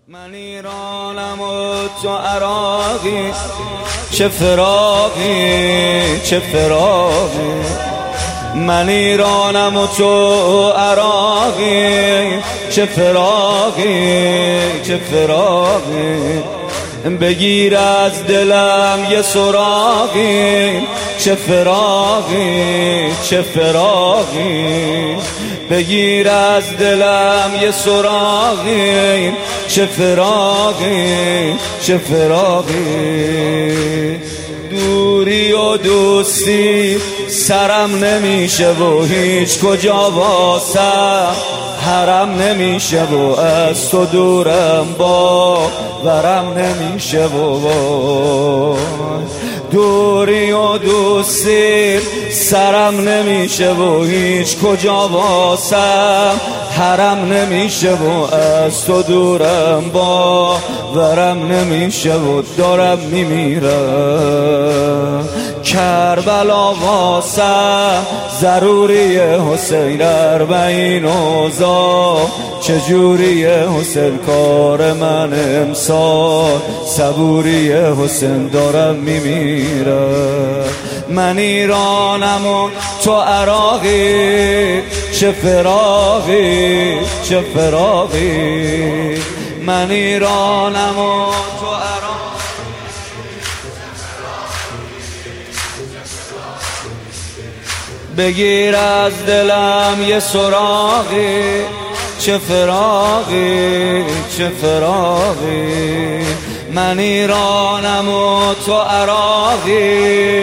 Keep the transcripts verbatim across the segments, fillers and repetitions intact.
من ایرانم و تو عراقی، چه فراقی چه فراقی. من ایرانم و تو عراقی، چه فراقی چه فراقی. بگیر از دلم یه سراغی، چه فراقی چه فراقی. بگیر از دلم یه سراغی، چه فراقی چه فراقی. دوری و دوستی سرم نمیشه و هیچ کجا واسم حرم نمیشه و از تو دورم باورم نمیشه و دوری و دوستی سرم نمیشه و هیچ کجا واسم حرم نمیشه و از تو دورم باورم نمیشه و دارم میمیرم. کربلا واسم ضروریه حسین، اربعین اوضاع چجوریه حسین، کار من امسال صبوریه حسین، دارم میمیرم. من ایرانم و تو عراقی، چه فراقی چه فراقی. من ایرانم و تو عراقی، بگیر از دلم یه سراغی، چه فراقی چه فراقی. من ایرانم و تو عراقی.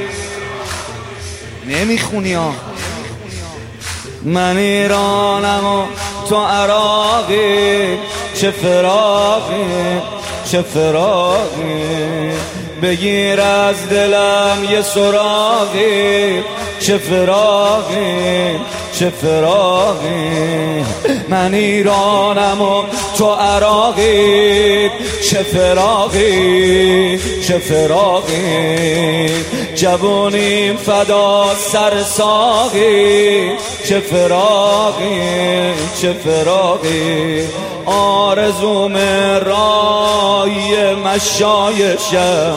نمیخونی ها. من ایرانم و تو عراقی، چه فراقی چه فراقی. بگیر از دلم یه سراغی، چه فراقی چه فراقی. من ایرانم و تو عراقی، چه فراقی چه فراقی. جوونیم فدا سر ساقی، چه فراقی چه فراقی. آرزوم رای مشایشم،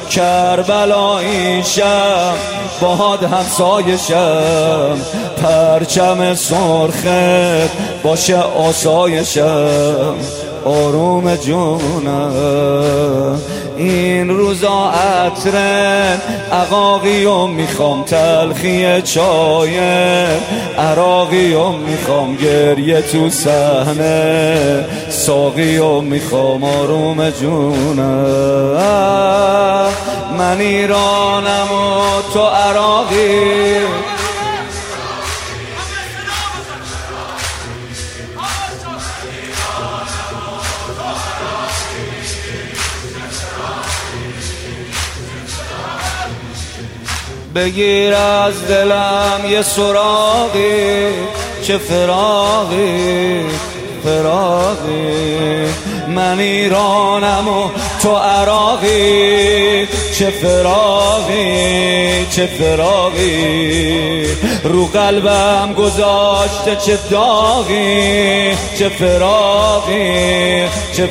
کربلاییشم باد همسایشم. پرچم سرخت باشه آسایشم، آروم جونم. این روزا عطرن عقاقی و میخوام، تلخی چای عراقی و میخوام، گریه تو صحنه ساقی و میخوام، آروم جونم. من ایرانم و تو عراقی. بگیر از دلم یه سراغی، چه فراقی فراقی. من ایرانم و تو عراقی، چه فراقی چه فراقی. رو قلبم گذاشته چه داغی، چه فراقی چه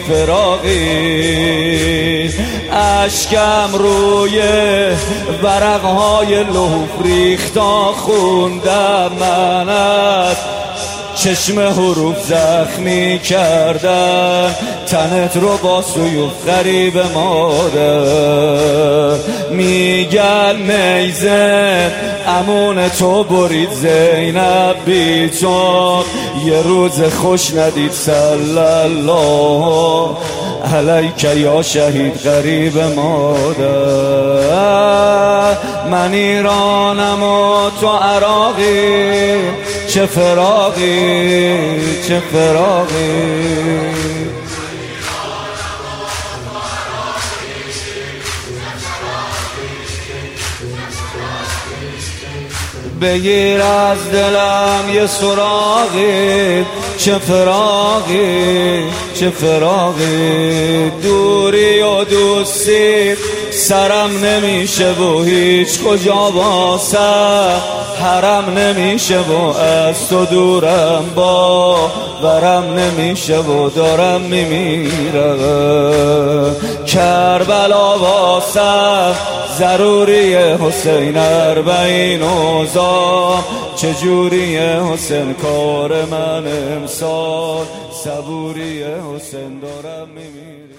فراقی. اشکم روی ورقهای لوح ریختا، خوندم من از چشم حروف زخمی کردن، تنت رو با سیوف غریب مادر. میگن میزن امون تو برید زینب بی تو، یه روز خوش ندید صلی الله علیک یا شهید غریب مادر. من ایرانم و تو عراقی، چه فراقی چه فراقی. بگیر از دلم یه سراغی، چه فراقی چه فراقی، دوری و دوستی سرم نمیشه و هیچ کجا واسه حرم نمیشه و از تو دورم باورم نمیشه و دارم میمیرم. کربلا واسه ضروریه حسین اربعین اوزام، چجوریه حسین کار من امسال، صبوریه حسین دارم میمیرم.